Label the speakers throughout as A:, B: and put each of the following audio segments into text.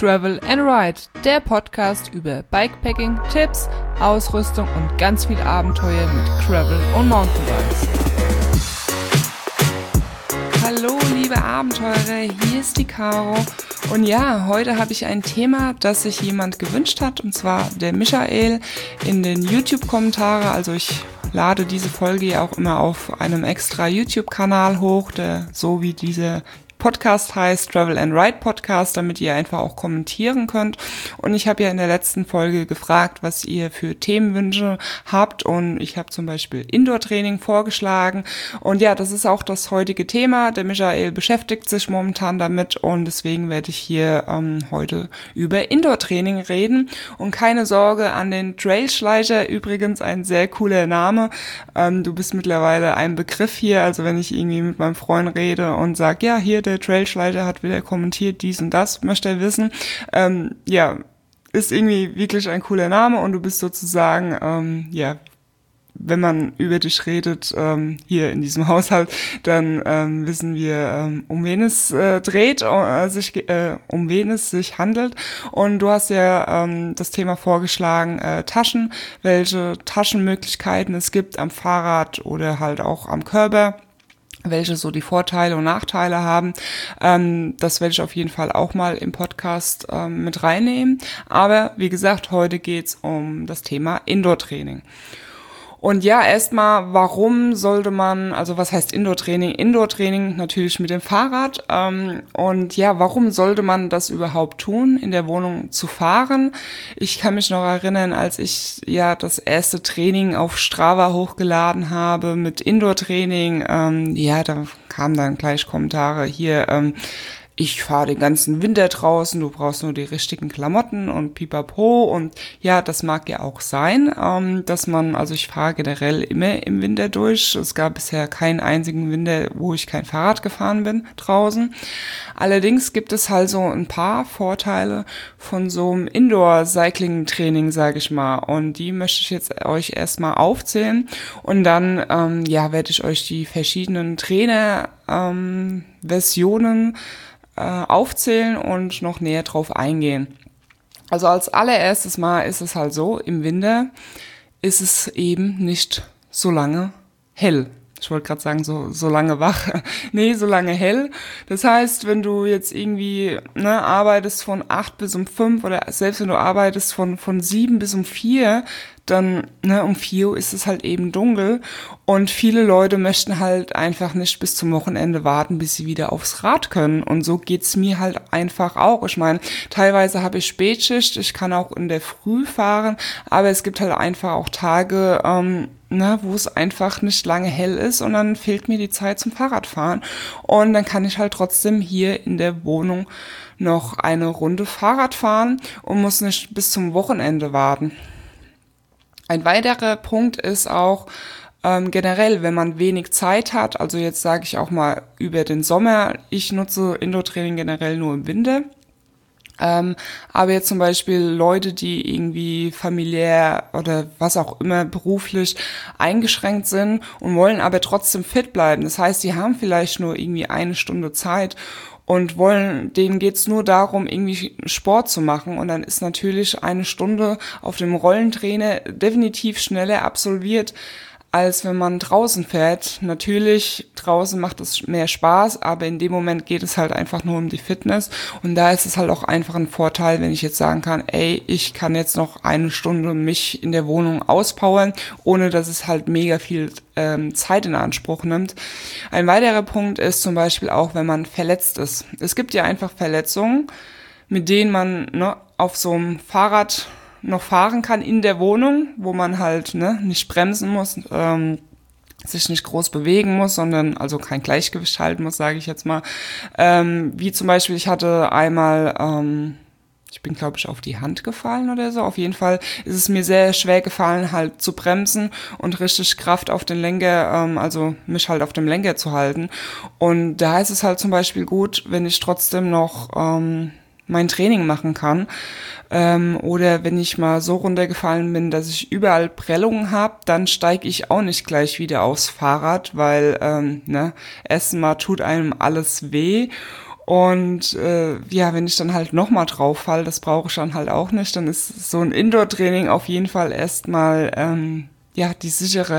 A: Travel and Ride, der Podcast über Bikepacking, Tipps, Ausrüstung und ganz viel Abenteuer mit Gravel und Mountainbikes. Hallo liebe Abenteurer, hier ist die Caro und ja, heute habe ich ein Thema, das sich jemand gewünscht hat, und zwar der Michael in den YouTube-Kommentare. Also ich lade diese Folge ja auch immer auf einem extra YouTube-Kanal hoch, der so wie diese Podcast heißt, Travel and Ride Podcast, damit ihr einfach auch kommentieren könnt. Und ich habe ja in der letzten Folge gefragt, was ihr für Themenwünsche habt, und ich habe zum Beispiel Indoor-Training vorgeschlagen. Und ja, das ist auch das heutige Thema. Der Michael beschäftigt sich momentan damit und deswegen werde ich hier heute über Indoor-Training reden. Und keine Sorge an den Trailschleicher, übrigens ein sehr cooler Name. Du bist mittlerweile ein Begriff hier, also wenn ich irgendwie mit meinem Freund rede und sage, ja, hier der Trailschleicher hat wieder kommentiert, dies und das, möchte er wissen. Ja, ist irgendwie wirklich ein cooler Name und du bist sozusagen, ja, wenn man über dich redet, hier in diesem Haushalt, dann wissen wir, um wen es dreht, um wen es sich handelt. Und du hast ja das Thema vorgeschlagen, Taschen, welche Taschenmöglichkeiten es gibt am Fahrrad oder halt auch am Körper, welche so die Vorteile und Nachteile haben. Das werde ich auf jeden Fall auch mal im Podcast mit reinnehmen. Aber wie gesagt, heute geht's um das Thema Indoor-Training. Und ja, erstmal, warum sollte man, also was heißt Indoor-Training? Indoor-Training natürlich mit dem Fahrrad. Und ja, warum sollte man das überhaupt tun, in der Wohnung zu fahren? Ich kann mich noch erinnern, als ich ja das erste Training auf Strava hochgeladen habe mit Indoor-Training. Ja, da kamen dann gleich Kommentare hier, ich fahre den ganzen Winter draußen, du brauchst nur die richtigen Klamotten und pipapo. Und ja, das mag ja auch sein, dass man, also ich fahre generell immer im Winter durch. Es gab bisher keinen einzigen Winter, wo ich kein Fahrrad gefahren bin draußen. Allerdings gibt es halt so ein paar Vorteile von so einem Indoor-Cycling-Training, sage ich mal. Und die möchte ich jetzt euch erstmal aufzählen. Und dann, ja, werde ich euch die verschiedenen Trainer-Versionen aufzählen und noch näher drauf eingehen. Also als allererstes Mal ist es halt so, im Winter ist es eben nicht so lange hell. Ich wollte gerade sagen, so lange wach. Nee, so lange hell. Das heißt, wenn du jetzt irgendwie arbeitest von 8 bis um 5 oder selbst wenn du arbeitest von 7 bis um 4, dann um 4 Uhr ist es halt eben dunkel und viele Leute möchten halt einfach nicht bis zum Wochenende warten, bis sie wieder aufs Rad können, und so geht's mir halt einfach auch. Ich meine, teilweise habe ich Spätschicht, ich kann auch in der Früh fahren, aber es gibt halt einfach auch Tage, wo es einfach nicht lange hell ist und dann fehlt mir die Zeit zum Fahrradfahren und dann kann ich halt trotzdem hier in der Wohnung noch eine Runde Fahrrad fahren und muss nicht bis zum Wochenende warten. Ein weiterer Punkt ist auch generell, wenn man wenig Zeit hat, also jetzt sage ich auch mal über den Sommer, ich nutze Indoor-Training generell nur im Winter. Aber jetzt zum Beispiel Leute, die irgendwie familiär oder was auch immer beruflich eingeschränkt sind und wollen aber trotzdem fit bleiben. Das heißt, die haben vielleicht nur irgendwie eine Stunde Zeit und denen geht's nur darum, irgendwie Sport zu machen. Und dann ist natürlich eine Stunde auf dem Rollentrainer definitiv schneller absolviert, als wenn man draußen fährt. Natürlich, draußen macht es mehr Spaß, aber in dem Moment geht es halt einfach nur um die Fitness. Und da ist es halt auch einfach ein Vorteil, wenn ich jetzt sagen kann, ey, ich kann jetzt noch eine Stunde mich in der Wohnung auspowern, ohne dass es halt mega viel Zeit in Anspruch nimmt. Ein weiterer Punkt ist zum Beispiel auch, wenn man verletzt ist. Es gibt ja einfach Verletzungen, mit denen man auf so einem Fahrrad noch fahren kann in der Wohnung, wo man halt nicht bremsen muss, sich nicht groß bewegen muss, sondern also kein Gleichgewicht halten muss, sage ich jetzt mal. Wie zum Beispiel, ich hatte einmal, ich bin glaube ich auf die Hand gefallen oder so. Auf jeden Fall ist es mir sehr schwer gefallen, halt zu bremsen und richtig Kraft auf den Lenker, also mich halt auf dem Lenker zu halten. Und da ist es halt zum Beispiel gut, wenn ich trotzdem noch mein Training machen kann. Oder wenn ich mal so runtergefallen bin, dass ich überall Prellungen habe, dann steige ich auch nicht gleich wieder aufs Fahrrad, weil erstens mal tut einem alles weh Und wenn ich dann halt nochmal drauf falle, das brauche ich dann halt auch nicht, dann ist so ein Indoor-Training auf jeden Fall erstmal die sichere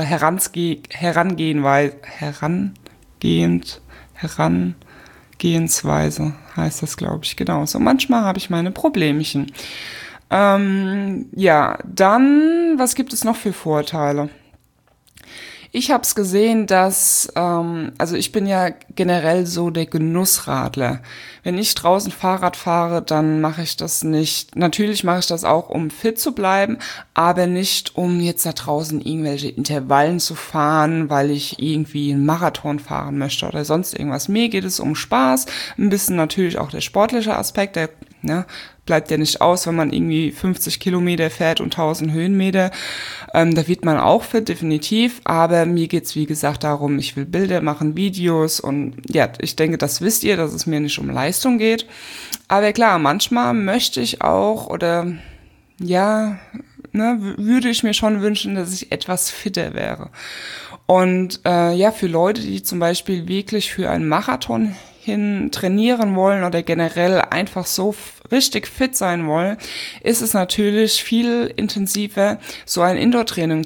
A: Herangehensweise heißt das, glaube ich, genau. So manchmal habe ich meine Problemchen. Dann, was gibt es noch für Vorteile? Ich habe es gesehen, dass, ich bin ja generell so der Genussradler. Wenn ich draußen Fahrrad fahre, dann mache ich das nicht. Natürlich mache ich das auch, um fit zu bleiben, aber nicht, um jetzt da draußen irgendwelche Intervallen zu fahren, weil ich irgendwie einen Marathon fahren möchte oder sonst irgendwas. Mir geht es um Spaß, ein bisschen natürlich auch der sportliche Aspekt, der bleibt ja nicht aus, wenn man irgendwie 50 Kilometer fährt und 1000 Höhenmeter. Da wird man auch fit, definitiv. Aber mir geht's wie gesagt, darum, ich will Bilder machen, Videos und ja, ich denke, das wisst ihr, dass es mir nicht um Leistung geht. Aber klar, manchmal möchte ich auch würde ich mir schon wünschen, dass ich etwas fitter wäre. Und für Leute, die zum Beispiel wirklich für einen Marathon hin trainieren wollen oder generell einfach so richtig fit sein wollen, ist es natürlich viel intensiver, so ein Indoor-Training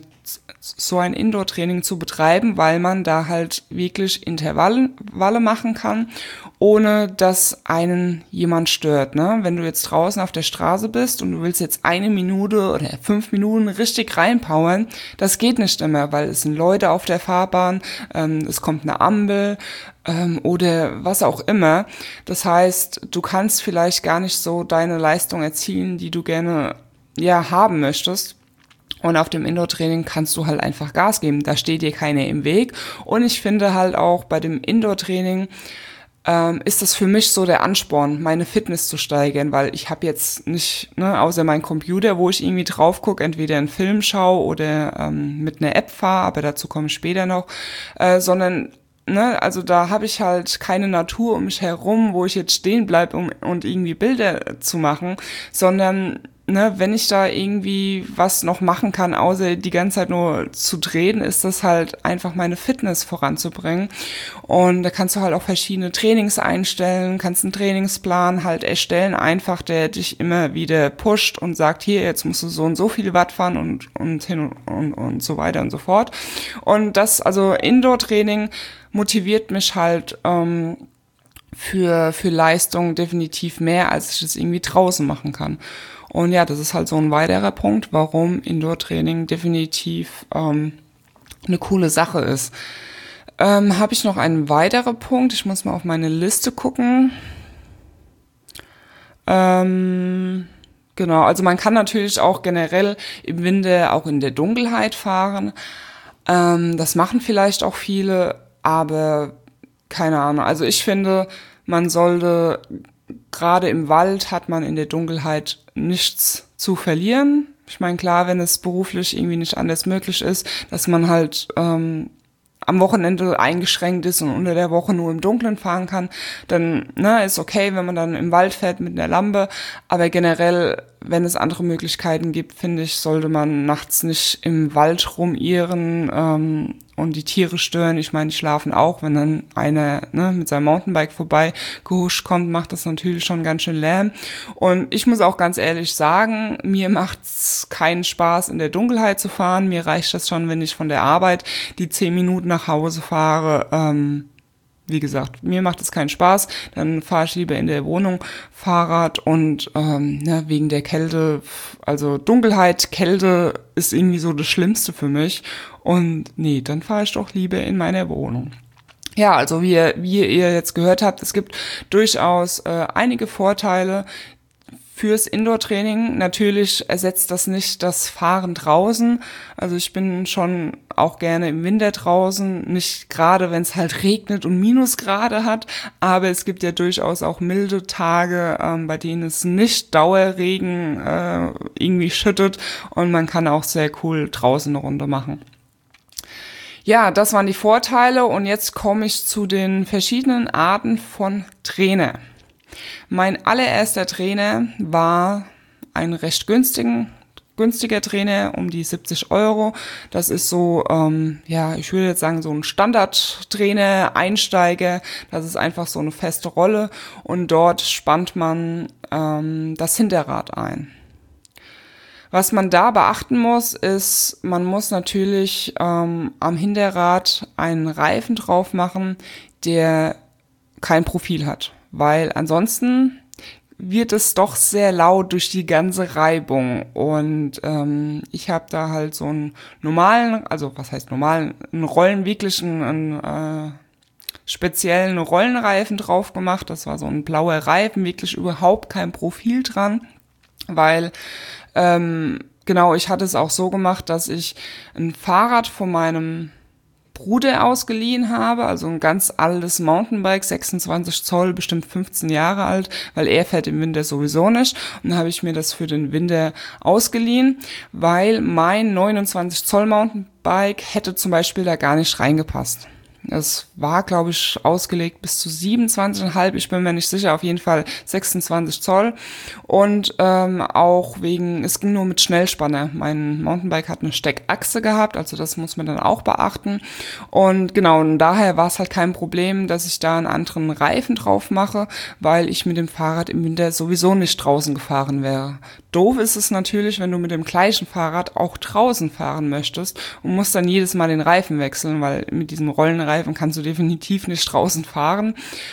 A: zu betreiben, weil man da halt wirklich Intervalle machen kann, ohne dass einen jemand stört. Ne? Wenn du jetzt draußen auf der Straße bist und du willst jetzt 1 Minute oder 5 Minuten richtig reinpowern, das geht nicht immer, weil es sind Leute auf der Fahrbahn, es kommt eine Ampel oder was auch immer. Das heißt, du kannst vielleicht gar nicht so deine Leistung erzielen, die du gerne haben möchtest. Und auf dem Indoor-Training kannst du halt einfach Gas geben. Da steht dir keiner im Weg. Und ich finde halt auch bei dem Indoor-Training ist das für mich so der Ansporn, meine Fitness zu steigern, weil ich habe jetzt nicht, außer meinen Computer, wo ich irgendwie drauf gucke, entweder einen Film schaue oder mit einer App fahre, aber dazu komme ich später noch, sondern also da habe ich halt keine Natur um mich herum, wo ich jetzt stehen bleibe und irgendwie Bilder zu machen, sondern wenn ich da irgendwie was noch machen kann, außer die ganze Zeit nur zu drehen, ist das halt einfach meine Fitness voranzubringen. Und da kannst du halt auch verschiedene Trainings einstellen, kannst einen Trainingsplan halt erstellen, einfach der dich immer wieder pusht und sagt, hier, jetzt musst du so und so viele Watt fahren und hin und so weiter und so fort. Und das, also Indoor-Training motiviert mich halt für Leistung definitiv mehr, als ich das irgendwie draußen machen kann. Und ja, das ist halt so ein weiterer Punkt, warum Indoor-Training definitiv eine coole Sache ist. Habe ich noch einen weiteren Punkt? Ich muss mal auf meine Liste gucken. Genau, also man kann natürlich auch generell im Winter auch in der Dunkelheit fahren. Das machen vielleicht auch viele, aber keine Ahnung. Also ich finde, man sollte, gerade im Wald hat man in der Dunkelheit nichts zu verlieren. Ich meine, klar, wenn es beruflich irgendwie nicht anders möglich ist, dass man halt am Wochenende eingeschränkt ist und unter der Woche nur im Dunkeln fahren kann, dann ist okay, wenn man dann im Wald fährt mit einer Lampe. Aber generell, wenn es andere Möglichkeiten gibt, finde ich, sollte man nachts nicht im Wald rumirren und die Tiere stören. Ich meine, die schlafen auch. Wenn dann einer mit seinem Mountainbike vorbei gehuscht kommt, macht das natürlich schon ganz schön Lärm. Und ich muss auch ganz ehrlich sagen, mir macht's keinen Spaß, in der Dunkelheit zu fahren. Mir reicht das schon, wenn ich von der Arbeit die 10 Minuten nach Hause fahre. Wie gesagt, mir macht es keinen Spaß, dann fahre ich lieber in der Wohnung Fahrrad und wegen der Kälte, also Dunkelheit, Kälte ist irgendwie so das Schlimmste für mich und nee, dann fahre ich doch lieber in meiner Wohnung. Ja, also wie ihr jetzt gehört habt, es gibt durchaus einige Vorteile fürs Indoor-Training. Natürlich ersetzt das nicht das Fahren draußen. Also ich bin schon auch gerne im Winter draußen, nicht gerade, wenn es halt regnet und Minusgrade hat, aber es gibt ja durchaus auch milde Tage, bei denen es nicht Dauerregen irgendwie schüttet und man kann auch sehr cool draußen eine Runde machen. Ja, das waren die Vorteile und jetzt komme ich zu den verschiedenen Arten von Trainer. Mein allererster Trainer war ein recht günstigen günstiger Trainer, um die 70 Euro. Das ist so, ich würde jetzt sagen, so ein Standardtrainer, Einsteiger. Das ist einfach so eine feste Rolle und dort spannt man das Hinterrad ein. Was man da beachten muss, ist, man muss natürlich am Hinterrad einen Reifen drauf machen, der kein Profil hat, weil ansonsten wird es doch sehr laut durch die ganze Reibung und ich habe da halt so einen normalen, also was heißt normalen, einen speziellen Rollenreifen drauf gemacht. Das war so ein blauer Reifen, wirklich überhaupt kein Profil dran, weil ich hatte es auch so gemacht, dass ich ein Fahrrad von meinem Bruder ausgeliehen habe, also ein ganz altes Mountainbike, 26 Zoll, bestimmt 15 Jahre alt, weil er fährt im Winter sowieso nicht. Und dann habe ich mir das für den Winter ausgeliehen, weil mein 29 Zoll Mountainbike hätte zum Beispiel da gar nicht reingepasst. Es war, glaube ich, ausgelegt bis zu 27,5, ich bin mir nicht sicher, auf jeden Fall 26 Zoll. Und auch es ging nur mit Schnellspanner. Mein Mountainbike hat eine Steckachse gehabt, also das muss man dann auch beachten. Und genau, und daher war es halt kein Problem, dass ich da einen anderen Reifen drauf mache, weil ich mit dem Fahrrad im Winter sowieso nicht draußen gefahren wäre. Doof ist es natürlich, wenn du mit dem gleichen Fahrrad auch draußen fahren möchtest und musst dann jedes Mal den Reifen wechseln, weil mit diesem Rollenreifen kannst du definitiv nicht draußen fahren.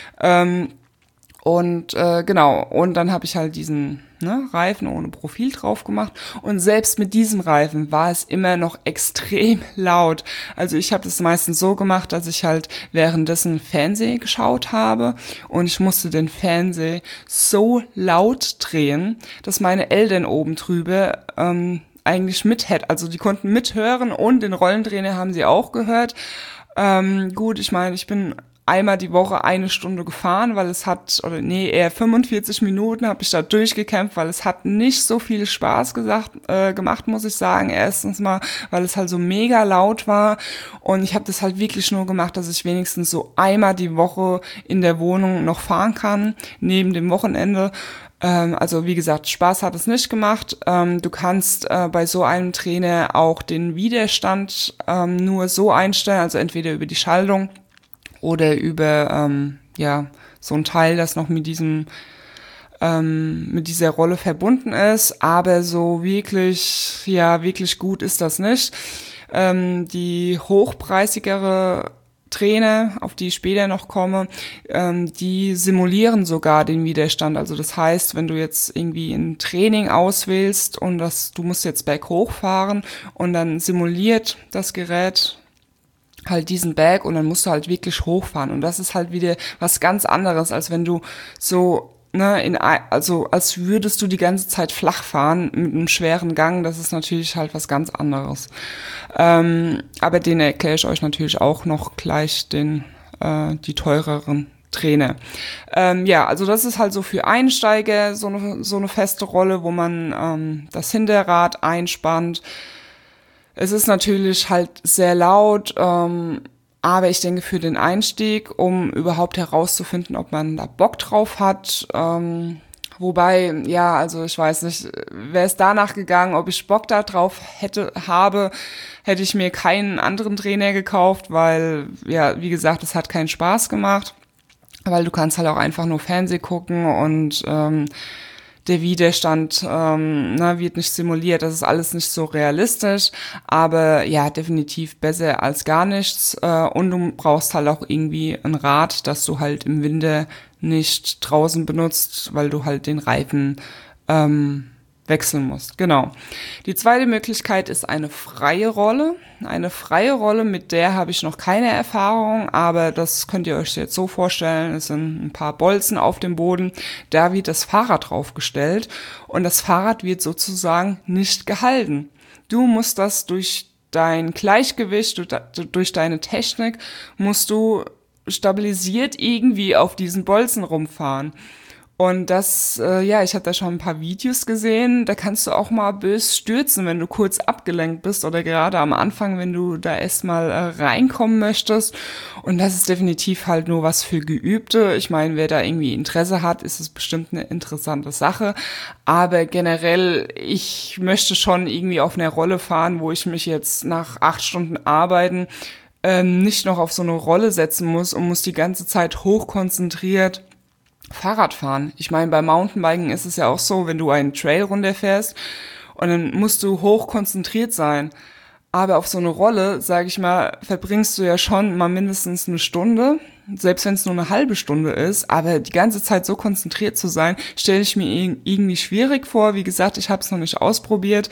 A: Und dann habe ich halt diesen Reifen ohne Profil drauf gemacht und selbst mit diesem Reifen war es immer noch extrem laut. Also ich habe das meistens so gemacht, dass ich halt währenddessen Fernsehen geschaut habe und ich musste den Fernseher so laut drehen, dass meine Eltern oben drüber eigentlich also die konnten mithören und den Rollentrainer haben sie auch gehört. Ich meine, ich bin einmal die Woche 1 Stunde gefahren, eher 45 Minuten habe ich da durchgekämpft, weil es hat nicht so viel Spaß gemacht, muss ich sagen. Erstens mal, weil es halt so mega laut war und ich habe das halt wirklich nur gemacht, dass ich wenigstens so einmal die Woche in der Wohnung noch fahren kann, neben dem Wochenende. Also wie gesagt, Spaß hat es nicht gemacht. Du kannst bei so einem Trainer auch den Widerstand nur so einstellen, also entweder über die Schaltung oder über so ein Teil, das noch mit dieser Rolle verbunden ist, aber so wirklich gut ist das nicht. Die hochpreisigere Trainer, auf die ich später noch komme, die simulieren sogar den Widerstand. Also das heißt, wenn du jetzt irgendwie ein Training auswählst und du musst jetzt berghoch fahren und dann simuliert das Gerät halt diesen Berg und dann musst du halt wirklich hochfahren. Und das ist halt wieder was ganz anderes, als wenn du so, als würdest du die ganze Zeit flach fahren mit einem schweren Gang. Das ist natürlich halt was ganz anderes. Aber den erkläre ich euch natürlich auch noch gleich die teureren Trainer. Also das ist halt so für Einsteiger so eine feste Rolle, wo man das Hinterrad einspannt. Es ist natürlich halt sehr laut, aber ich denke für den Einstieg, um überhaupt herauszufinden, ob man da Bock drauf hat, wobei, also ich weiß nicht, wäre es danach gegangen, ob ich Bock da drauf hätte ich mir keinen anderen Trainer gekauft, weil, wie gesagt, es hat keinen Spaß gemacht, weil du kannst halt auch einfach nur Fernsehen gucken und der Widerstand wird nicht simuliert, das ist alles nicht so realistisch, aber definitiv besser als gar nichts und du brauchst halt auch irgendwie ein Rad, das du halt im Winter nicht draußen benutzt, weil du halt den Reifen wechseln musst. Genau. Die zweite Möglichkeit ist eine freie Rolle. Eine freie Rolle, mit der habe ich noch keine Erfahrung, aber das könnt ihr euch jetzt so vorstellen, es sind ein paar Bolzen auf dem Boden, da wird das Fahrrad draufgestellt und das Fahrrad wird sozusagen nicht gehalten. Du musst das durch dein Gleichgewicht, durch deine Technik, musst du stabilisiert irgendwie auf diesen Bolzen rumfahren. Und das, ich habe da schon ein paar Videos gesehen, da kannst du auch mal bös stürzen, wenn du kurz abgelenkt bist oder gerade am Anfang, wenn du da erstmal reinkommen möchtest. Und das ist definitiv halt nur was für Geübte. Ich meine, wer da irgendwie Interesse hat, ist es bestimmt eine interessante Sache. Aber generell, ich möchte schon irgendwie auf einer Rolle fahren, wo ich mich jetzt nach 8 Stunden Arbeiten nicht noch auf so eine Rolle setzen muss und muss die ganze Zeit hochkonzentriert Fahrrad fahren. Ich meine, beim Mountainbiken ist es ja auch so, wenn du einen Trail runterfährst und dann musst du hoch konzentriert sein. Aber auf so eine Rolle, sage ich mal, verbringst du ja schon mal mindestens eine Stunde, selbst wenn es nur eine halbe Stunde ist. Aber die ganze Zeit so konzentriert zu sein, stelle ich mir irgendwie schwierig vor. Wie gesagt, ich habe es noch nicht ausprobiert.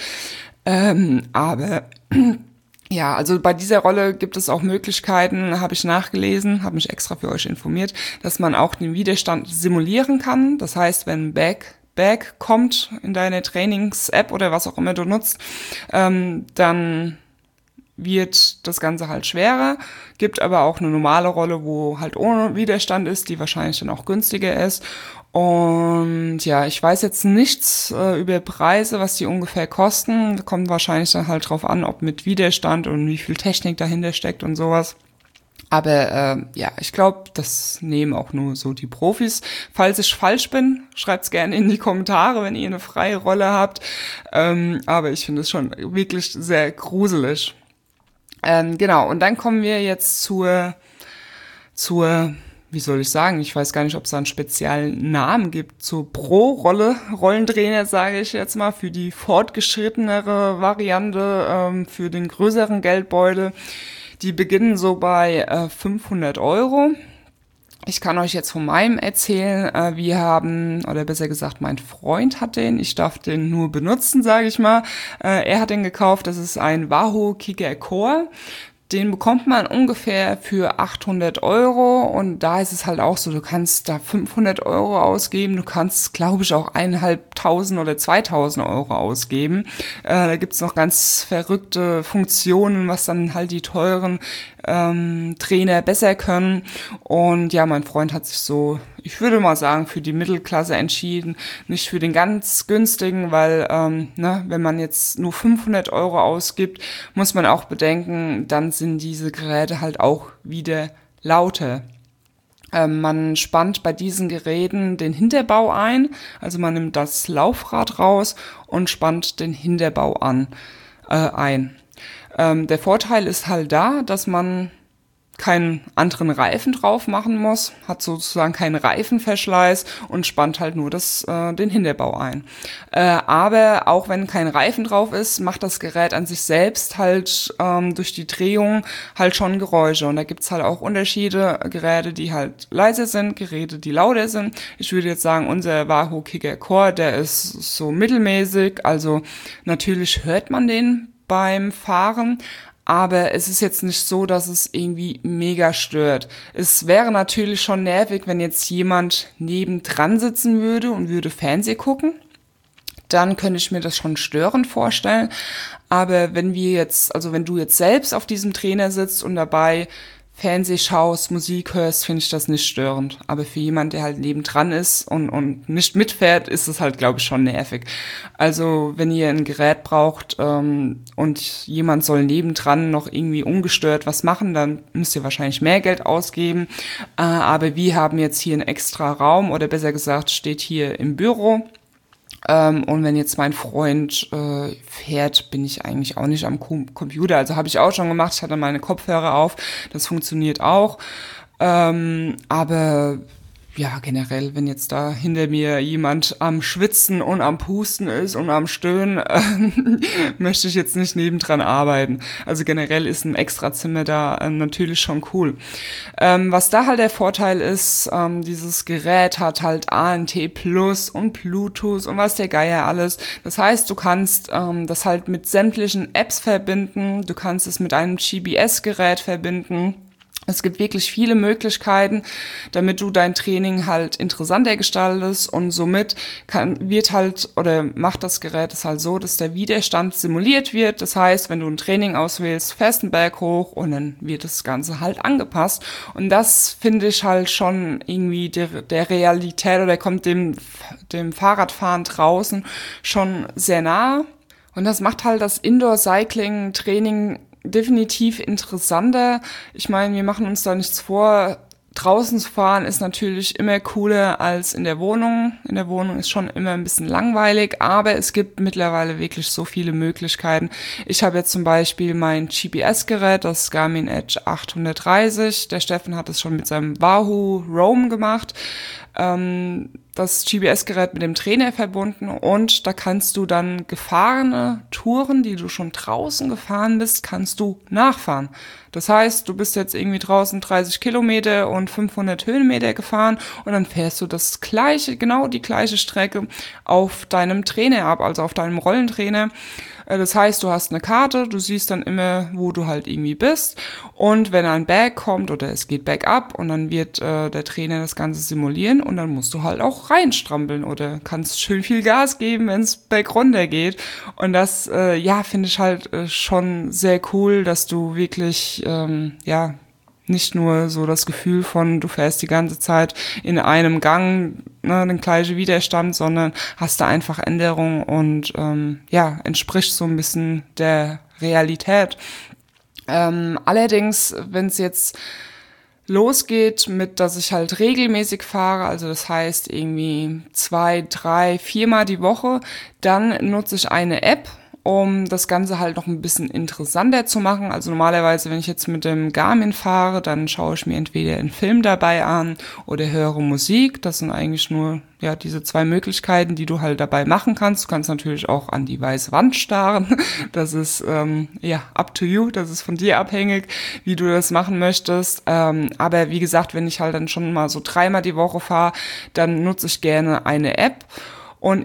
A: Aber ja, also bei dieser Rolle gibt es auch Möglichkeiten, habe ich nachgelesen, habe mich extra für euch informiert, dass man auch den Widerstand simulieren kann. Das heißt, wenn ein Bag kommt in deine Trainings-App oder was auch immer du nutzt, dann wird das Ganze halt schwerer, gibt aber auch eine normale Rolle, wo halt ohne Widerstand ist, die wahrscheinlich dann auch günstiger ist. Und ja, ich weiß jetzt nichts über Preise, was die ungefähr kosten. Kommt wahrscheinlich dann halt drauf an, ob mit Widerstand und wie viel Technik dahinter steckt und sowas. Aber ich glaube, das nehmen auch nur so die Profis. Falls ich falsch bin, schreibt's gerne in die Kommentare, wenn ihr eine freie Rolle habt. Aber ich finde es schon wirklich sehr gruselig. Genau, und dann kommen wir jetzt zur, wie soll ich sagen, ich weiß gar nicht, ob es da einen speziellen Namen gibt, zur Pro-Rolle, Rollentrainer, sage ich jetzt mal, für die fortgeschrittenere Variante, für den größeren Geldbeutel. Die beginnen so bei 500 Euro. Ich kann euch jetzt von meinem erzählen. Wir haben, oder besser gesagt, mein Freund hat den. Ich darf den nur benutzen, sage ich mal. Er hat den gekauft. Das ist ein Wahoo Kickr Core. Den bekommt man ungefähr für 800 Euro und da ist es halt auch so, du kannst da 500 Euro ausgeben, du kannst, glaube ich, auch 1.500 oder 2.000 Euro ausgeben. Da gibt's noch ganz verrückte Funktionen, was dann halt die teuren Trainer besser können. Und ja, mein Freund hat sich so, ich würde mal sagen, für die Mittelklasse entschieden, nicht für den ganz günstigen, weil wenn man jetzt nur 500 Euro ausgibt, muss man auch bedenken, dann sind diese Geräte halt auch wieder lauter. Man spannt bei diesen Geräten den Hinterbau ein, also man nimmt das Laufrad raus und spannt den Hinterbau ein. Der Vorteil ist halt da, dass man keinen anderen Reifen drauf machen muss, hat sozusagen keinen Reifenverschleiß und spannt halt nur den Hinterbau ein. Aber auch wenn kein Reifen drauf ist, macht das Gerät an sich selbst halt durch die Drehung halt schon Geräusche. Und da gibt's halt auch Unterschiede, Geräte, die halt leiser sind, Geräte, die lauter sind. Ich würde jetzt sagen, unser Wahoo Kickr Core, der ist so mittelmäßig, also natürlich hört man den beim Fahren, aber es ist jetzt nicht so, dass es irgendwie mega stört. Es wäre natürlich schon nervig, wenn jetzt jemand nebendran sitzen würde und würde Fernsehen gucken. Dann könnte ich mir das schon störend vorstellen. Aber wenn du jetzt selbst auf diesem Trainer sitzt und dabei Fernseh schaust, Musik hörst, finde ich das nicht störend. Aber für jemanden, der halt nebendran ist und nicht mitfährt, ist es halt, glaube ich, schon nervig. Also wenn ihr ein Gerät braucht und jemand soll nebendran noch irgendwie ungestört was machen, dann müsst ihr wahrscheinlich mehr Geld ausgeben. Aber wir haben jetzt hier einen extra Raum, oder besser gesagt, steht hier im Büro. Und wenn jetzt mein Freund fährt, bin ich eigentlich auch nicht am Computer. Also habe ich auch schon gemacht. Ich hatte meine Kopfhörer auf. Das funktioniert auch. Aber ja, generell, wenn jetzt da hinter mir jemand am Schwitzen und am Pusten ist und am Stöhnen, möchte ich jetzt nicht nebendran arbeiten. Also generell ist ein Extrazimmer da natürlich schon cool. Was da halt der Vorteil ist, dieses Gerät hat halt ANT Plus und Bluetooth und was der Geier alles. Das heißt, du kannst das halt mit sämtlichen Apps verbinden, du kannst es mit einem GPS-Gerät verbinden. Es gibt wirklich viele Möglichkeiten, damit du dein Training halt interessanter gestaltest und somit macht das Gerät es halt so, dass der Widerstand simuliert wird. Das heißt, wenn du ein Training auswählst, fährst einen Berg hoch und dann wird das Ganze halt angepasst. Und das finde ich halt schon irgendwie der Realität oder kommt dem Fahrradfahren draußen schon sehr nahe. Und das macht halt das Indoor-Cycling-Training definitiv interessanter. Ich meine, wir machen uns da nichts vor. Draußen zu fahren ist natürlich immer cooler als in der Wohnung. In der Wohnung ist schon immer ein bisschen langweilig, aber es gibt mittlerweile wirklich so viele Möglichkeiten. Ich habe jetzt zum Beispiel mein GPS-Gerät, das Garmin Edge 830. Der Steffen hat es schon mit seinem Wahoo Roam gemacht. Das GPS-Gerät mit dem Trainer verbunden und da kannst du dann gefahrene Touren, die du schon draußen gefahren bist, kannst du nachfahren. Das heißt, du bist jetzt irgendwie draußen 30 Kilometer und 500 Höhenmeter gefahren und dann fährst du genau die gleiche Strecke auf deinem Trainer ab, also auf deinem Rollentrainer. Das heißt, du hast eine Karte, du siehst dann immer, wo du halt irgendwie bist und wenn ein Berg kommt oder es geht bergab und dann wird der Trainer das Ganze simulieren und dann musst du halt auch reinstrampeln oder kannst schön viel Gas geben, wenn es bergunter geht und das, finde ich halt schon sehr cool, dass du wirklich, nicht nur so das Gefühl von, du fährst die ganze Zeit in einem Gang, ne, den gleichen Widerstand, sondern hast da einfach Änderungen und entspricht so ein bisschen der Realität. Allerdings, wenn es jetzt losgeht mit, dass ich halt regelmäßig fahre, also das heißt irgendwie 2, 3, 4 Mal die Woche, dann nutze ich eine App, um das Ganze halt noch ein bisschen interessanter zu machen. Also normalerweise, wenn ich jetzt mit dem Garmin fahre, dann schaue ich mir entweder einen Film dabei an oder höre Musik. Das sind eigentlich nur diese 2 Möglichkeiten, die du halt dabei machen kannst. Du kannst natürlich auch an die weiße Wand starren. Das ist up to you. Das ist von dir abhängig, wie du das machen möchtest. Aber wie gesagt, wenn ich halt dann schon mal so 3-mal die Woche fahre, dann nutze ich gerne eine App. Und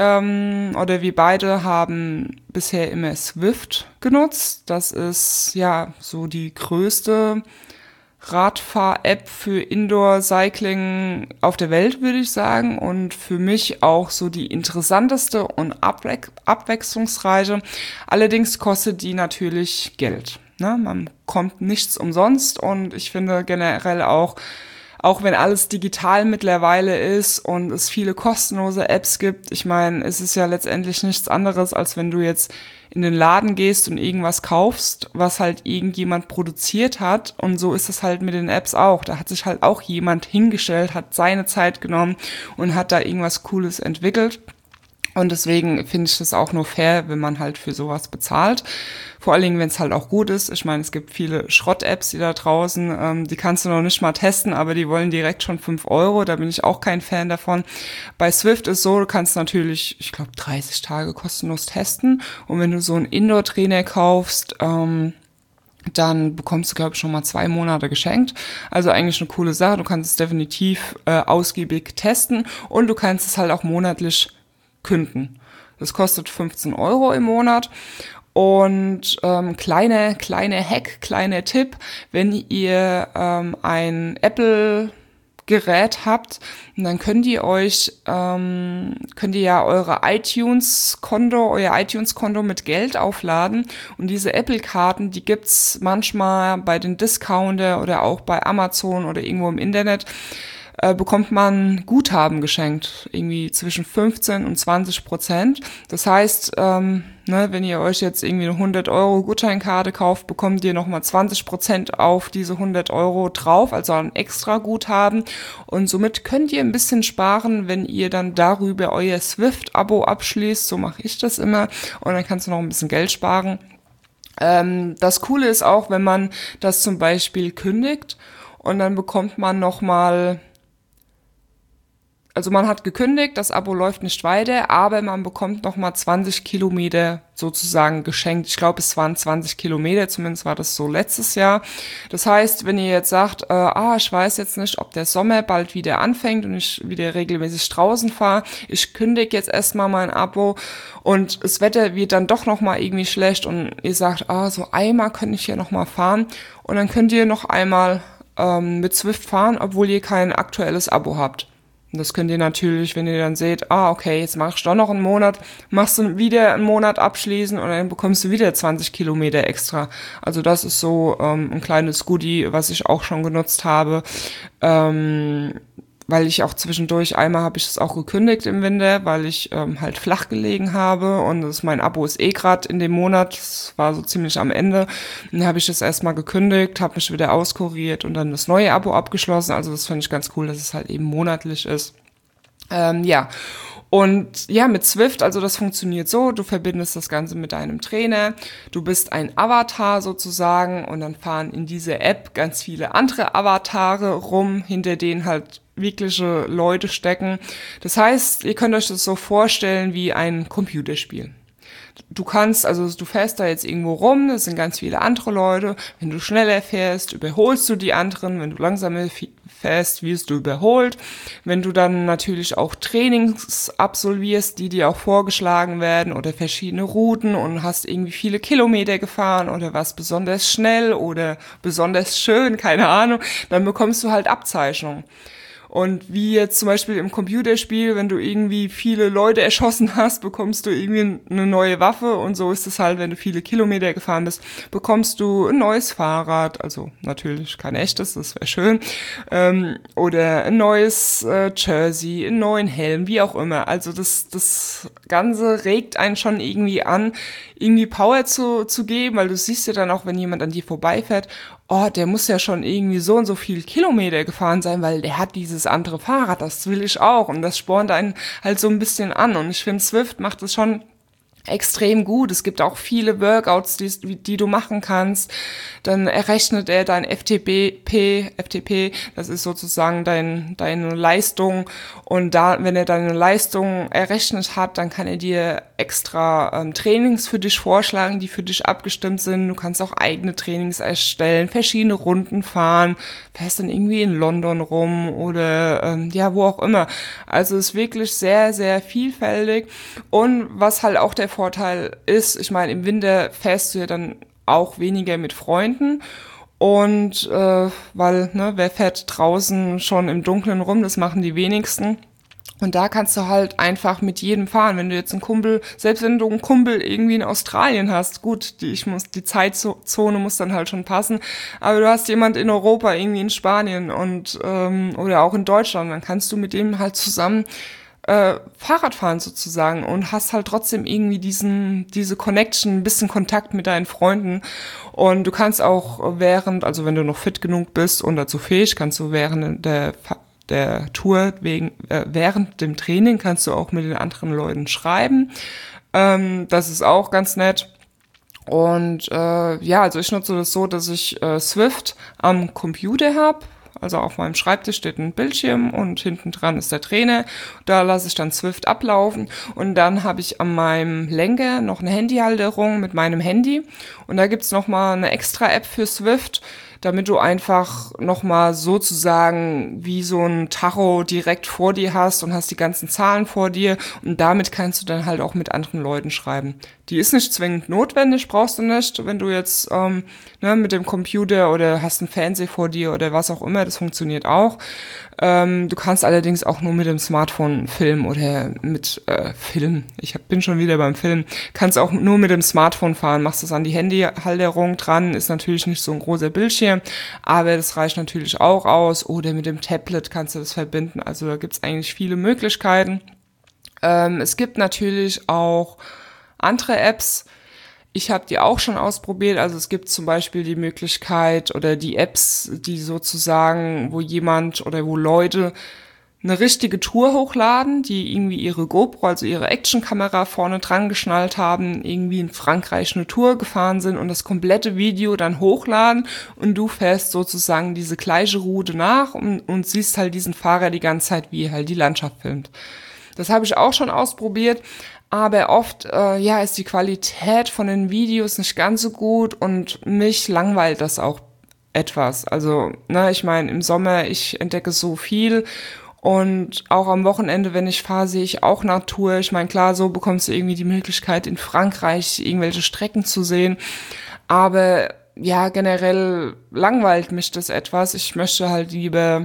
A: wir beide haben bisher immer Zwift genutzt. Das ist so die größte Radfahr-App für Indoor-Cycling auf der Welt, würde ich sagen. Und für mich auch so die interessanteste und abwechslungsreiche. Allerdings kostet die natürlich Geld. Ne? Man kommt nichts umsonst und ich finde generell auch wenn alles digital mittlerweile ist und es viele kostenlose Apps gibt, ich meine, es ist ja letztendlich nichts anderes, als wenn du jetzt in den Laden gehst und irgendwas kaufst, was halt irgendjemand produziert hat. Und so ist es halt mit den Apps auch. Da hat sich halt auch jemand hingestellt, hat seine Zeit genommen und hat da irgendwas Cooles entwickelt. Und deswegen finde ich das auch nur fair, wenn man halt für sowas bezahlt. Vor allen Dingen, wenn es halt auch gut ist. Ich meine, es gibt viele Schrott-Apps, die da draußen, die kannst du noch nicht mal testen, aber die wollen direkt schon 5 Euro. Da bin ich auch kein Fan davon. Bei Zwift ist so, du kannst natürlich, ich glaube, 30 Tage kostenlos testen. Und wenn du so einen Indoor-Trainer kaufst, dann bekommst du, glaube ich, schon mal 2 Monate geschenkt. Also eigentlich eine coole Sache. Du kannst es definitiv ausgiebig testen und du kannst es halt auch monatlich künden. Das kostet 15 Euro im Monat. Und kleiner Tipp, wenn ihr ein Apple-Gerät habt, dann könnt ihr ja euer iTunes-Konto mit Geld aufladen. Und diese Apple-Karten, die gibt's manchmal bei den Discounter oder auch bei Amazon oder irgendwo im Internet, bekommt man Guthaben geschenkt, irgendwie zwischen 15 und 20%. Das heißt, wenn ihr euch jetzt irgendwie eine 100 Euro Gutscheinkarte kauft, bekommt ihr nochmal 20% auf diese 100 Euro drauf, also ein extra Guthaben. Und somit könnt ihr ein bisschen sparen, wenn ihr dann darüber euer Zwift-Abo abschließt. So mache ich das immer. Und dann kannst du noch ein bisschen Geld sparen. Das Coole ist auch, wenn man das zum Beispiel kündigt und dann bekommt man nochmal also man hat gekündigt, das Abo läuft nicht weiter, aber man bekommt nochmal 20 Kilometer sozusagen geschenkt. Ich glaube, es waren 20 Kilometer, zumindest war das so letztes Jahr. Das heißt, wenn ihr jetzt sagt, ich weiß jetzt nicht, ob der Sommer bald wieder anfängt und ich wieder regelmäßig draußen fahre, ich kündige jetzt erstmal mein Abo und das Wetter wird dann doch nochmal irgendwie schlecht und ihr sagt, so einmal könnte ich hier nochmal fahren und dann könnt ihr noch einmal mit Zwift fahren, obwohl ihr kein aktuelles Abo habt. Und das könnt ihr natürlich, wenn ihr dann seht, okay, jetzt mach ich doch noch einen Monat, machst du wieder einen Monat abschließen und dann bekommst du wieder 20 Kilometer extra. Also das ist so ein kleines Goodie, was ich auch schon genutzt habe, weil ich auch zwischendurch, einmal habe ich es auch gekündigt im Winter, weil ich halt flach gelegen habe und mein Abo ist gerade in dem Monat, das war so ziemlich am Ende, dann habe ich es erstmal gekündigt, habe mich wieder auskuriert und dann das neue Abo abgeschlossen, also das fand ich ganz cool, dass es halt eben monatlich ist. Und ja, mit Zwift, also das funktioniert so, du verbindest das Ganze mit deinem Trainer, du bist ein Avatar sozusagen und dann fahren in diese App ganz viele andere Avatare rum, hinter denen halt wirkliche Leute stecken. Das heißt, ihr könnt euch das so vorstellen wie ein Computerspiel. Du fährst da jetzt irgendwo rum, das sind ganz viele andere Leute. Wenn du schneller fährst, überholst du die anderen. Wenn du langsamer fährst, wirst du überholt. Wenn du dann natürlich auch Trainings absolvierst, die dir auch vorgeschlagen werden oder verschiedene Routen und hast irgendwie viele Kilometer gefahren oder was besonders schnell oder besonders schön, keine Ahnung, dann bekommst du halt Abzeichnungen. Und wie jetzt zum Beispiel im Computerspiel, wenn du irgendwie viele Leute erschossen hast, bekommst du irgendwie eine neue Waffe und so ist es halt, wenn du viele Kilometer gefahren bist, bekommst du ein neues Fahrrad, also natürlich kein echtes, das wäre schön, oder ein neues Jersey, einen neuen Helm, wie auch immer. Also das Ganze regt einen schon irgendwie an, irgendwie Power zu geben, weil du siehst ja dann auch, wenn jemand an dir vorbeifährt, der muss ja schon irgendwie so und so viel Kilometer gefahren sein, weil der hat dieses andere Fahrrad, das will ich auch. Und das spornt einen halt so ein bisschen an. Und ich finde, Zwift macht es schon extrem gut. Es gibt auch viele Workouts, die du machen kannst. Dann errechnet er dein FTP, das ist sozusagen deine Leistung. Und wenn er deine Leistung errechnet hat, dann kann er dir extra Trainings für dich vorschlagen, die für dich abgestimmt sind. Du kannst auch eigene Trainings erstellen, verschiedene Runden fahren, fährst dann irgendwie in London rum oder wo auch immer. Also es ist wirklich sehr, sehr vielfältig. Und was halt auch der Vorteil ist, ich meine, im Winter fährst du ja dann auch weniger mit Freunden und wer fährt draußen schon im Dunkeln rum, das machen die wenigsten. Und da kannst du halt einfach mit jedem fahren. Wenn du jetzt selbst wenn du einen Kumpel irgendwie in Australien hast, gut, die Zeitzone muss dann halt schon passen, aber du hast jemand in Europa, irgendwie in Spanien oder auch in Deutschland, dann kannst du mit dem halt zusammen Fahrrad fahren sozusagen und hast halt trotzdem irgendwie diese Connection, ein bisschen Kontakt mit deinen Freunden und du kannst auch wenn du noch fit genug bist und dazu fähig, kannst du während der Tour während dem Training kannst du auch mit den anderen Leuten schreiben. Das ist auch ganz nett. Und also ich nutze das so, dass ich Zwift am Computer habe. Also auf meinem Schreibtisch steht ein Bildschirm und hinten dran ist der Trainer. Da lasse ich dann Zwift ablaufen und dann habe ich an meinem Lenker noch eine Handyhalterung mit meinem Handy und da gibt's noch mal eine extra App für Zwift, damit du einfach nochmal sozusagen wie so ein Tacho direkt vor dir hast und hast die ganzen Zahlen vor dir und damit kannst du dann halt auch mit anderen Leuten schreiben. Die ist nicht zwingend notwendig, brauchst du nicht, wenn du jetzt mit dem Computer oder hast einen Fernseher vor dir oder was auch immer, das funktioniert auch. Du kannst allerdings auch nur mit dem Smartphone filmen oder mit Film. Bin schon wieder beim Film. Kannst auch nur mit dem Smartphone fahren, machst das an die Handyhalterung dran, ist natürlich nicht so ein großer Bildschirm, aber das reicht natürlich auch aus. Oder mit dem Tablet kannst du das verbinden. Also da gibt's eigentlich viele Möglichkeiten. Es gibt natürlich auch andere Apps. Ich habe die auch schon ausprobiert, also es gibt zum Beispiel die Möglichkeit oder die Apps, die sozusagen, wo jemand oder wo Leute eine richtige Tour hochladen, die irgendwie ihre GoPro, also ihre Actionkamera vorne dran geschnallt haben, irgendwie in Frankreich eine Tour gefahren sind und das komplette Video dann hochladen und du fährst sozusagen diese gleiche Route nach und siehst halt diesen Fahrer die ganze Zeit, wie er halt die Landschaft filmt. Das habe ich auch schon ausprobiert, aber oft ist die Qualität von den Videos nicht ganz so gut und mich langweilt das auch etwas. Also, ich meine, im Sommer, ich entdecke so viel und auch am Wochenende, wenn ich fahre, sehe ich auch Natur. Ich meine, klar, so bekommst du irgendwie die Möglichkeit, in Frankreich irgendwelche Strecken zu sehen. Aber ja, generell langweilt mich das etwas. Ich möchte halt lieber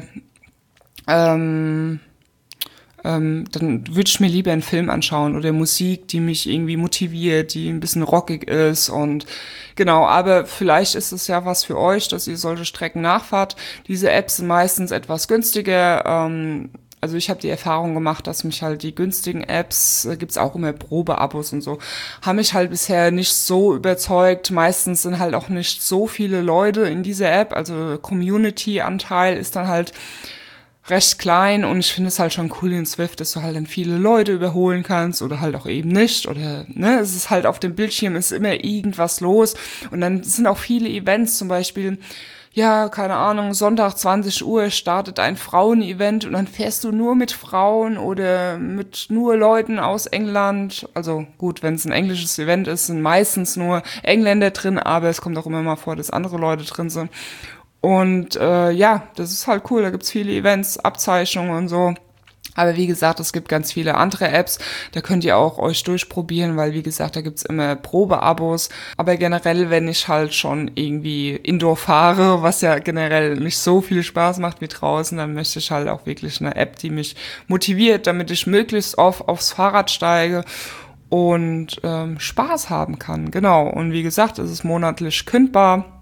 A: dann würde ich mir lieber einen Film anschauen oder Musik, die mich irgendwie motiviert, die ein bisschen rockig ist und genau, aber vielleicht ist es ja was für euch, dass ihr solche Strecken nachfahrt. Diese Apps sind meistens etwas günstiger, also ich habe die Erfahrung gemacht, dass mich halt die günstigen Apps, gibt's auch immer Probeabos und so, haben mich halt bisher nicht so überzeugt. Meistens sind halt auch nicht so viele Leute in dieser App, also Community-Anteil ist dann halt recht klein und ich finde es halt schon cool in Zwift, dass du halt dann viele Leute überholen kannst oder halt auch eben nicht oder es ist halt auf dem Bildschirm ist immer irgendwas los und dann sind auch viele Events, zum Beispiel keine Ahnung, Sonntag 20 Uhr startet ein Frauen-Event und dann fährst du nur mit Frauen oder mit nur Leuten aus England. Also gut, wenn es ein englisches Event ist, sind meistens nur Engländer drin, aber es kommt auch immer mal vor, dass andere Leute drin sind. Und das ist halt cool, da gibt's viele Events, Abzeichnungen und so. Aber wie gesagt, es gibt ganz viele andere Apps, da könnt ihr auch euch durchprobieren, weil wie gesagt, da gibt's immer Probeabos. Aber generell, wenn ich halt schon irgendwie Indoor fahre, was ja generell nicht so viel Spaß macht wie draußen, dann möchte ich halt auch wirklich eine App, die mich motiviert, damit ich möglichst oft aufs Fahrrad steige und Spaß haben kann. Genau, und wie gesagt, es ist monatlich kündbar.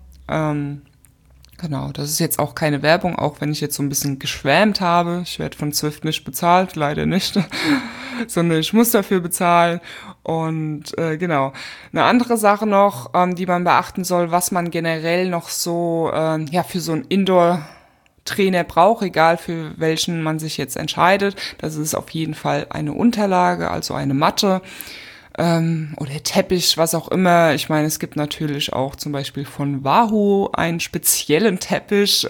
A: Genau, das ist jetzt auch keine Werbung, auch wenn ich jetzt so ein bisschen geschwärmt habe. Ich werde von Zwift nicht bezahlt, leider nicht, sondern ich muss dafür bezahlen. Und genau, eine andere Sache noch, die man beachten soll, was man generell noch so für so ein Indoor-Trainer braucht, egal für welchen man sich jetzt entscheidet. Das ist auf jeden Fall eine Unterlage, also eine Matte. Oder Teppich, was auch immer. Ich meine, es gibt natürlich auch zum Beispiel von Wahoo einen speziellen Teppich.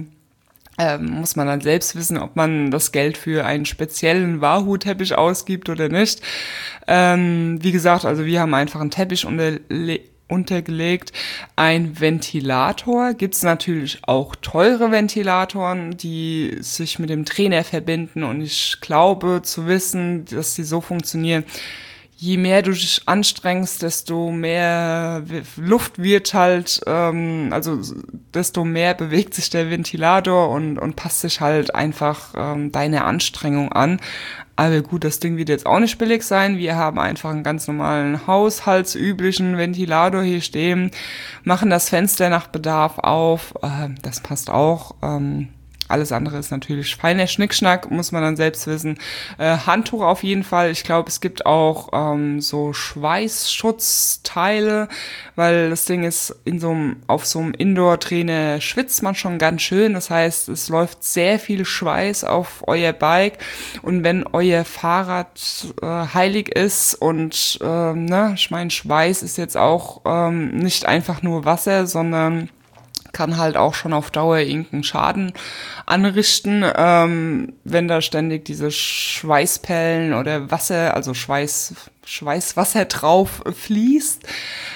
A: Muss man dann selbst wissen, ob man das Geld für einen speziellen Wahoo-Teppich ausgibt oder nicht. Wie gesagt, also wir haben einfach einen Teppich untergelegt. Ein Ventilator. Gibt's natürlich auch teure Ventilatoren, die sich mit dem Trainer verbinden. Und ich glaube zu wissen, dass die so funktionieren. Je mehr du dich anstrengst, desto mehr Luft wird halt, also desto mehr bewegt sich der Ventilator und passt sich halt einfach deine Anstrengung an. Aber gut, das Ding wird jetzt auch nicht billig sein. Wir haben einfach einen ganz normalen haushaltsüblichen Ventilator hier stehen, machen das Fenster nach Bedarf auf. Das passt auch. Alles andere ist natürlich feiner Schnickschnack, muss man dann selbst wissen. Handtuch auf jeden Fall. Ich glaube, es gibt auch so Schweißschutzteile, weil das Ding ist, auf so einem Indoor-Trainer schwitzt man schon ganz schön. Das heißt, es läuft sehr viel Schweiß auf euer Bike. Und wenn euer Fahrrad heilig ist und ich meine, Schweiß ist jetzt auch nicht einfach nur Wasser, sondern kann halt auch schon auf Dauer irgendeinen Schaden anrichten, wenn da ständig diese Schweißperlen oder Wasser, also Schweißwasser drauf fließt.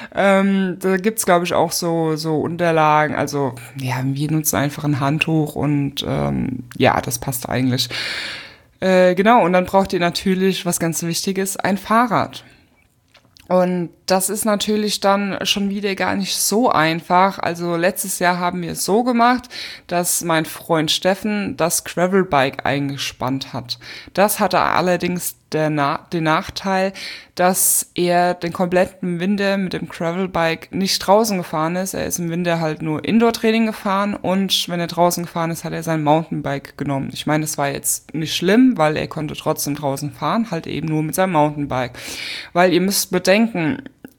A: Da gibt's, glaube ich, auch so Unterlagen. Also ja, wir nutzen einfach ein Handtuch und das passt eigentlich. Genau, und dann braucht ihr natürlich, was ganz wichtig ist, ein Fahrrad. Und das ist natürlich dann schon wieder gar nicht so einfach. Also letztes Jahr haben wir es so gemacht, dass mein Freund Steffen das Gravelbike eingespannt hat. Das hatte allerdings den Nachteil, dass er den kompletten Winter mit dem Gravelbike nicht draußen gefahren ist. Er ist im Winter halt nur Indoor-Training gefahren und wenn er draußen gefahren ist, hat er sein Mountainbike genommen. Ich meine, das war jetzt nicht schlimm, weil er konnte trotzdem draußen fahren, halt eben nur mit seinem Mountainbike. Weil ihr müsst bedenken,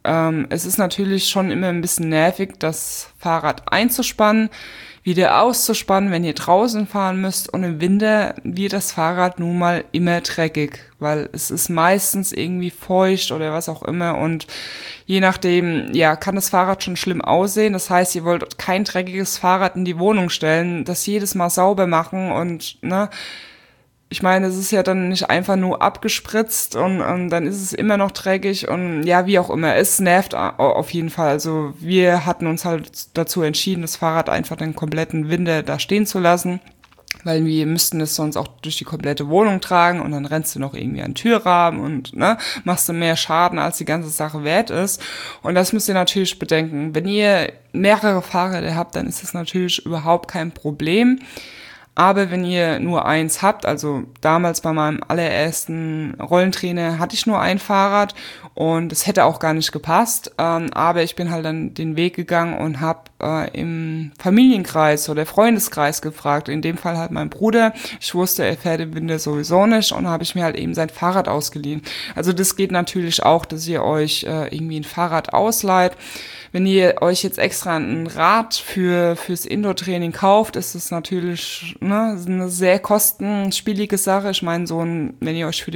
A: Es ist natürlich schon immer ein bisschen nervig, das Fahrrad einzuspannen, wieder auszuspannen, wenn ihr draußen fahren müsst. Und im Winter wird das Fahrrad nun mal immer dreckig, weil es ist meistens irgendwie feucht oder was auch immer. Und je nachdem, ja, kann das Fahrrad schon schlimm aussehen. Das heißt, ihr wollt kein dreckiges Fahrrad in die Wohnung stellen, das jedes Mal sauber machen und, ne, ich meine, es ist ja dann nicht einfach nur abgespritzt und dann ist es immer noch dreckig und ja, wie auch immer. Es nervt auf jeden Fall. Also wir hatten uns halt dazu entschieden, das Fahrrad einfach den kompletten Winter da stehen zu lassen, weil wir müssten es sonst auch durch die komplette Wohnung tragen und dann rennst du noch irgendwie an den Türrahmen und ne, machst du mehr Schaden, als die ganze Sache wert ist. Und das müsst ihr natürlich bedenken. Wenn ihr mehrere Fahrräder habt, dann ist das natürlich überhaupt kein Problem. Aber wenn ihr nur eins habt, also damals bei meinem allerersten Rollentrainer hatte ich nur ein Fahrrad und es hätte auch gar nicht gepasst, aber ich bin halt dann den Weg gegangen und habe im Familienkreis oder Freundeskreis gefragt, in dem Fall halt mein Bruder. Ich wusste, er fährt im Winter sowieso nicht und habe ich mir halt eben sein Fahrrad ausgeliehen. Also das geht natürlich auch, dass ihr euch irgendwie ein Fahrrad ausleiht. Wenn ihr euch jetzt extra ein Rad fürs Indoor-Training kauft, ist es natürlich eine sehr kostenspielige Sache. Ich meine, wenn ihr euch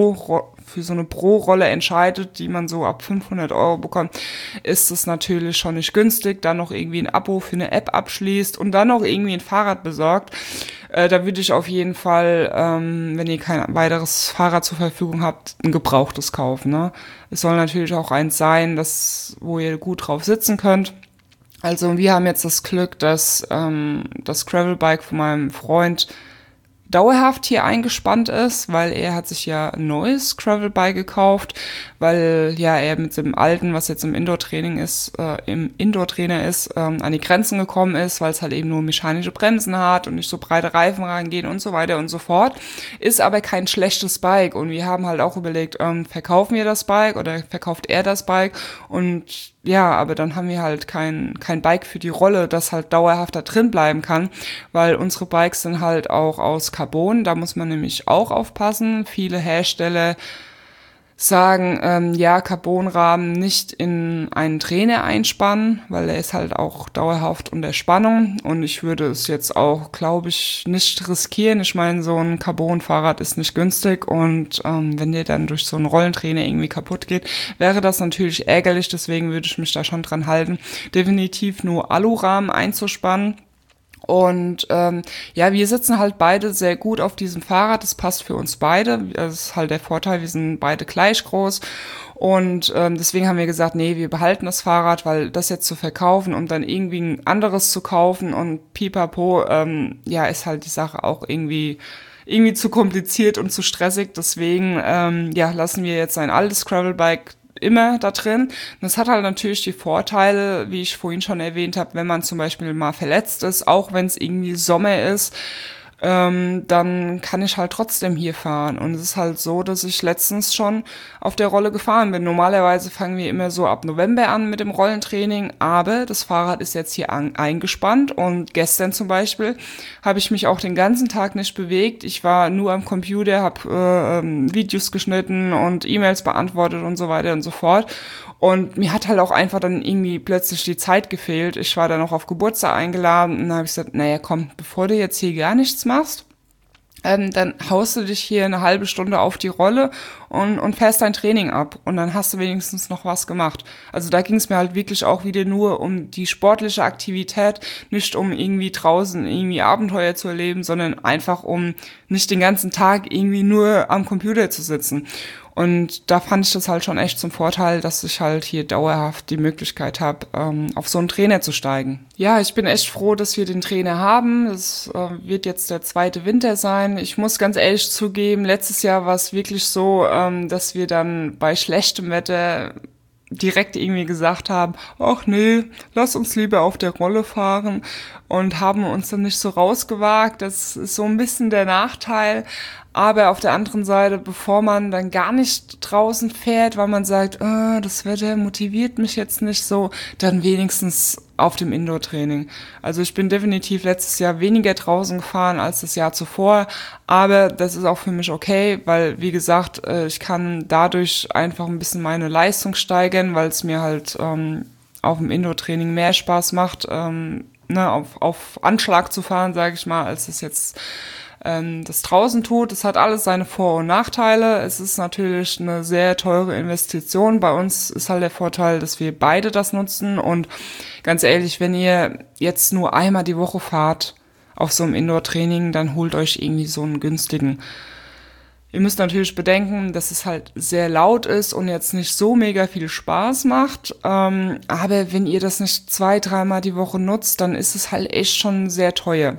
A: für so eine Pro-Rolle entscheidet, die man so ab 500 € bekommt, ist es natürlich schon nicht günstig. Dann noch irgendwie ein Abo für eine App abschließt und dann noch irgendwie ein Fahrrad besorgt. Da würde ich auf jeden Fall, wenn ihr kein weiteres Fahrrad zur Verfügung habt, ein gebrauchtes kaufen. Ne? Es soll natürlich auch eins sein, wo ihr gut drauf sitzen könnt. Also wir haben jetzt das Glück, dass das Gravelbike von meinem Freund dauerhaft hier eingespannt ist, weil er hat sich ja ein neues Gravelbike gekauft, weil ja er mit dem alten, was jetzt im Indoor-Trainer ist, an die Grenzen gekommen ist, weil es halt eben nur mechanische Bremsen hat und nicht so breite Reifen reingehen und so weiter und so fort. Ist aber kein schlechtes Bike und wir haben halt auch überlegt, verkaufen wir das Bike oder verkauft er das Bike und ja, aber dann haben wir halt kein Bike für die Rolle, das halt dauerhaft da drin bleiben kann, weil unsere Bikes sind halt auch aus Carbon, da muss man nämlich auch aufpassen. Viele Hersteller sagen, Carbonrahmen nicht in einen Trainer einspannen, weil er ist halt auch dauerhaft unter Spannung und ich würde es jetzt auch, glaube ich, nicht riskieren. Ich meine, so ein Carbon-Fahrrad ist nicht günstig und wenn der dann durch so einen Rollentrainer irgendwie kaputt geht, wäre das natürlich ärgerlich, deswegen würde ich mich da schon dran halten, definitiv nur Alurahmen einzuspannen. Und wir sitzen halt beide sehr gut auf diesem Fahrrad, das passt für uns beide, das ist halt der Vorteil, wir sind beide gleich groß und deswegen haben wir gesagt, nee, wir behalten das Fahrrad, weil das jetzt zu verkaufen und dann irgendwie ein anderes zu kaufen und pipapo, ist halt die Sache auch irgendwie zu kompliziert und zu stressig, deswegen lassen wir jetzt ein altes Gravelbike immer da drin. Das hat halt natürlich die Vorteile, wie ich vorhin schon erwähnt habe, wenn man zum Beispiel mal verletzt ist, auch wenn es irgendwie Sommer ist, dann kann ich halt trotzdem hier fahren. Und es ist halt so, dass ich letztens schon auf der Rolle gefahren bin. Normalerweise fangen wir immer so ab November an mit dem Rollentraining, aber das Fahrrad ist jetzt hier eingespannt und gestern zum Beispiel habe ich mich auch den ganzen Tag nicht bewegt. Ich war nur am Computer, habe Videos geschnitten und E-Mails beantwortet und so weiter und so fort. Und mir hat halt auch einfach dann irgendwie plötzlich die Zeit gefehlt. Ich war dann noch auf Geburtstag eingeladen und dann habe ich gesagt, naja komm, bevor du jetzt hier gar nichts machst, dann haust du dich hier eine halbe Stunde auf die Rolle und fährst dein Training ab und dann hast du wenigstens noch was gemacht. Also da ging es mir halt wirklich auch wieder nur um die sportliche Aktivität, nicht um irgendwie draußen irgendwie Abenteuer zu erleben, sondern einfach um nicht den ganzen Tag irgendwie nur am Computer zu sitzen. Und da fand ich das halt schon echt zum Vorteil, dass ich halt hier dauerhaft die Möglichkeit habe, auf so einen Trainer zu steigen. Ja, ich bin echt froh, dass wir den Trainer haben. Es wird jetzt der zweite Winter sein. Ich muss ganz ehrlich zugeben, letztes Jahr war es wirklich so, dass wir dann bei schlechtem Wetter direkt irgendwie gesagt haben, ach nee, lass uns lieber auf der Rolle fahren und haben uns dann nicht so rausgewagt. Das ist so ein bisschen der Nachteil. Aber auf der anderen Seite, bevor man dann gar nicht draußen fährt, weil man sagt, das Wetter motiviert mich jetzt nicht so, dann wenigstens auf dem Indoor-Training. Also ich bin definitiv letztes Jahr weniger draußen gefahren als das Jahr zuvor, aber das ist auch für mich okay, weil wie gesagt, ich kann dadurch einfach ein bisschen meine Leistung steigern, weil es mir halt auf dem Indoor-Training mehr Spaß macht, auf Anschlag zu fahren, sage ich mal, als es jetzt das draußen tut. Es hat alles seine Vor- und Nachteile. Es ist natürlich eine sehr teure Investition. Bei uns ist halt der Vorteil, dass wir beide das nutzen. Und ganz ehrlich, wenn ihr jetzt nur einmal die Woche fahrt auf so einem Indoor-Training, dann holt euch irgendwie so einen günstigen. Ihr müsst natürlich bedenken, dass es halt sehr laut ist und jetzt nicht so mega viel Spaß macht. Aber wenn ihr das nicht 2-3 Mal die Woche nutzt, dann ist es halt echt schon sehr teuer.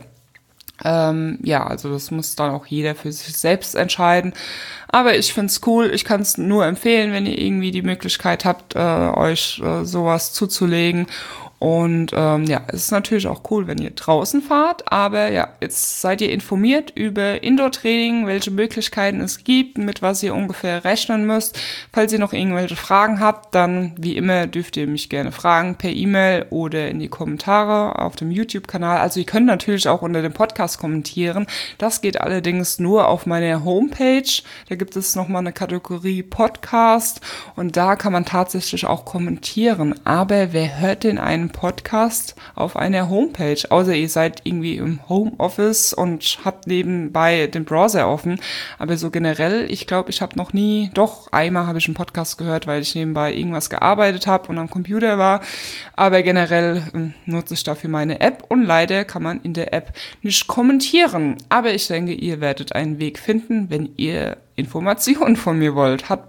A: Also das muss dann auch jeder für sich selbst entscheiden. Aber ich find's cool. Ich kann es nur empfehlen, wenn ihr irgendwie die Möglichkeit habt, euch sowas zuzulegen. Und es ist natürlich auch cool, wenn ihr draußen fahrt, aber ja, jetzt seid ihr informiert über Indoor-Training, welche Möglichkeiten es gibt, mit was ihr ungefähr rechnen müsst. Falls ihr noch irgendwelche Fragen habt, dann wie immer dürft ihr mich gerne fragen per E-Mail oder in die Kommentare auf dem YouTube-Kanal. Also ihr könnt natürlich auch unter dem Podcast kommentieren. Das geht allerdings nur auf meiner Homepage. Da gibt es nochmal eine Kategorie Podcast und da kann man tatsächlich auch kommentieren. Aber wer hört denn einen Podcast auf einer Homepage, außer ihr seid irgendwie im Homeoffice und habt nebenbei den Browser offen, aber so generell, ich glaube, ich habe noch nie, doch einmal habe ich einen Podcast gehört, weil ich nebenbei irgendwas gearbeitet habe und am Computer war, aber generell nutze ich dafür meine App und leider kann man in der App nicht kommentieren, aber ich denke, ihr werdet einen Weg finden, wenn ihr Informationen von mir wollt. Haben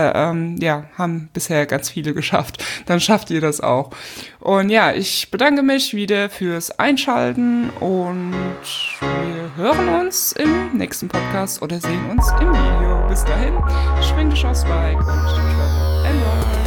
A: bisher ganz viele geschafft. Dann schafft ihr das auch. Und ja, ich bedanke mich wieder fürs Einschalten und wir hören uns im nächsten Podcast oder sehen uns im Video. Bis dahin, schwing dich aufs Bike und enjoy.